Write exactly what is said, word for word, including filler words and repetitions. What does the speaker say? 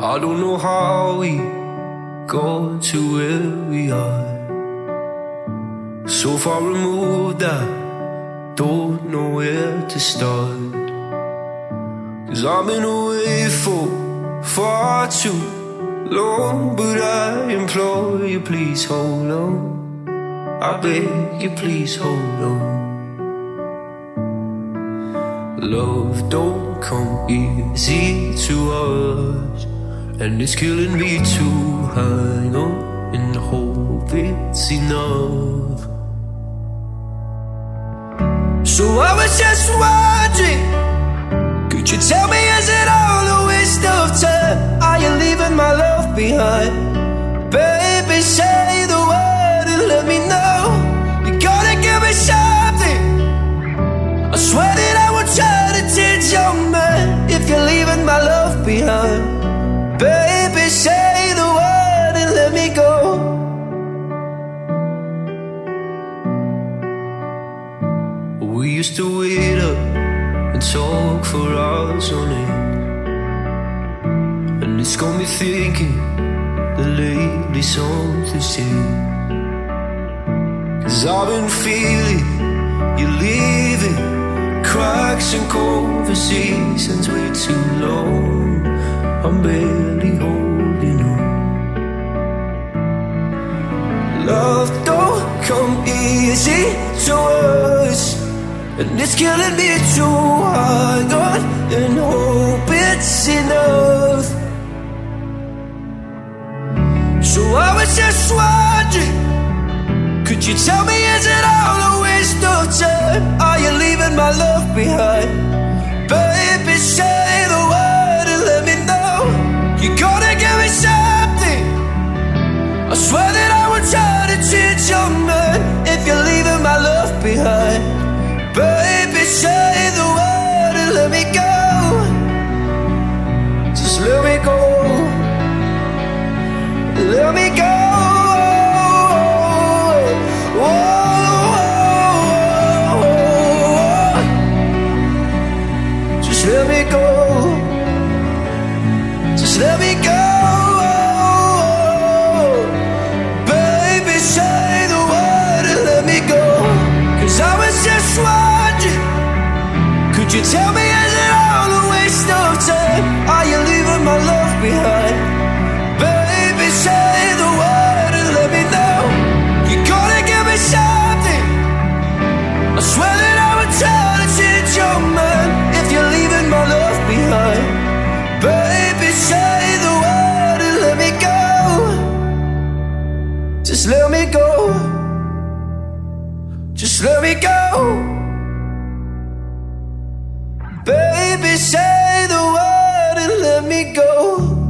I don't know how we got to where we are. So far removed, I don't know where to start. Cause I've been away for far too long. But I implore you, please hold on. I beg you, please hold on. Love don't come easy to us, and it's killing me to hang on and hope it's enough. So I was just wondering, could you tell me, is it all a waste of time? Are you leaving my love behind? Baby, say the word and let me know. You gotta give me something. I swear that I will try to change your mind if you're leaving my love behind. Baby, say the word and let me go. We used to wait up and talk for hours on end, and it's got me thinking that lately something's changed. Cause I've been feeling you leaving, cracks in conversations way too long. I'm barely holding on. Love don't come easy to us, and it's killing me to hang on and hope it's enough. So I was just wondering, could you tell me, is it all a waste of time? Are you leaving my love behind? Baby, say the word and let me know. You gotta give me something. I swear that I would try to change your mind if you're leaving my love behind. Baby, say the word and let me go. Just let me go. Let me go. Just let me go. Just let me go. Baby, say the word and let me go. Cause I was just wondering, could you tell me, is it all a waste of time? Are you leaving my love behind? Baby, say the word and let me know. You gotta give me something. I swear that I would try to change your mind if you're leaving my love behind. Baby, say the word and let me go. Just let me go. Just let me go. Baby, say the word and let me go.